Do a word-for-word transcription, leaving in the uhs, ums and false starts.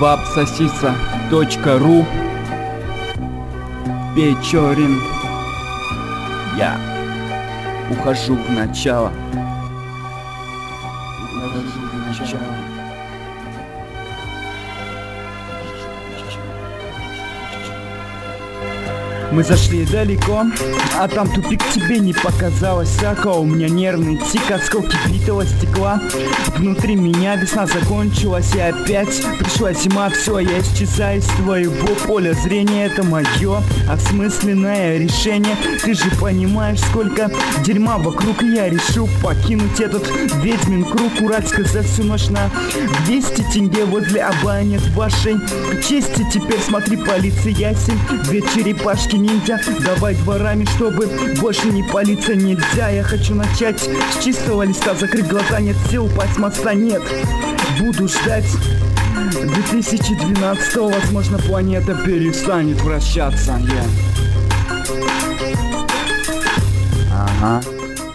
вапсосиса точка ру. Печорин. Я ухожу в начало. Ухожу в начало. Мы зашли далеко, а там тупик тебе не показалось. Всякого у меня нервный тик, осколки битого стекла. Внутри меня весна закончилась, и опять пришла зима. Все, я исчезаю из твоего поля зрения. Это мое осмысленное решение. Ты же понимаешь, сколько дерьма вокруг. Я решил покинуть этот ведьмин круг. Уральска за всю ночь на двести тенге возле обаяния вашей чести. Теперь смотри, полиция ясен, две черепашки ниндзя. Давай дворами, чтобы больше не палиться нельзя. Я хочу начать с чистого листа. Закрыть глаза, нет сил, упасть с моста нет. Буду ждать две тысячи двенадцатого. Возможно, планета перестанет вращаться. Yeah.